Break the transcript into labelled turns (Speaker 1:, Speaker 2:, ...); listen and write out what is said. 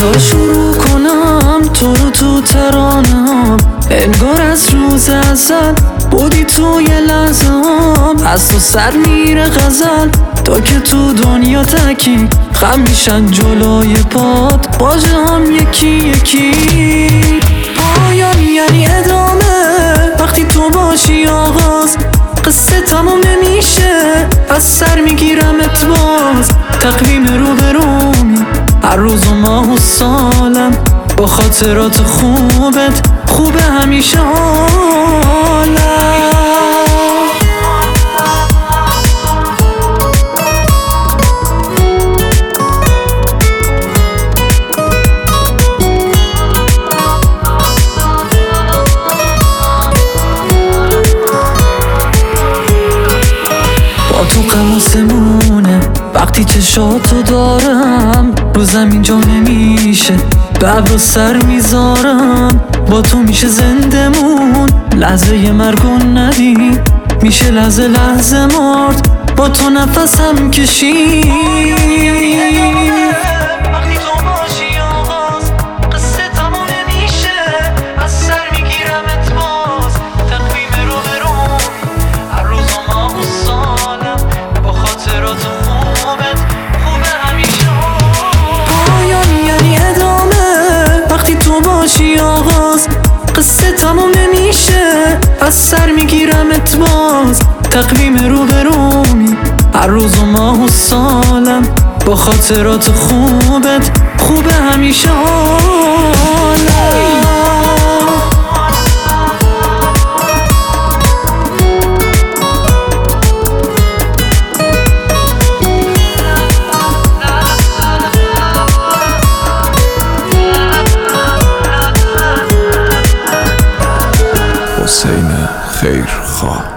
Speaker 1: تا شروع کنم تو ترانم، انگار از روز ازل بودی توی لحظه‌ام. از تو سر میره غزل تا که تو دنیا تکی خم میشن جلوی پات باجه هم یکی یکی. پایان یعنی ادامه، وقتی تو باشی آغاز قصه تموم نمیشه. از سر میگیرمت باز، تقویم روبرومی هر روز و ماه و سالم با خاطرات خوبت خوبه همیشه حالم. با تو قماسمونه وقتی چشاتو دارم، رو زمین جا نمیشه ببر و سر میذارم. با تو میشه زندمون، لحظه مرگ و ندیم میشه لحظه لحظه مرد. با تو نفسم کشید، وقتی تو باشی آغاز قصه تموم نمیشه. از سر میگیرمت باز، تقویم رو برون هر روز و ماه و سالم با خاطرات خوبت خوبه همیشه. پایان یعنی ادامه، وقتی تو باشی آغاز قصه تموم نمیشه. از سر میگیرمت باز، تقویم رو برومی هر روز و ماه و سالم با خاطرات خوبت خوبه همیشه حالم.
Speaker 2: حسین خیرخواه.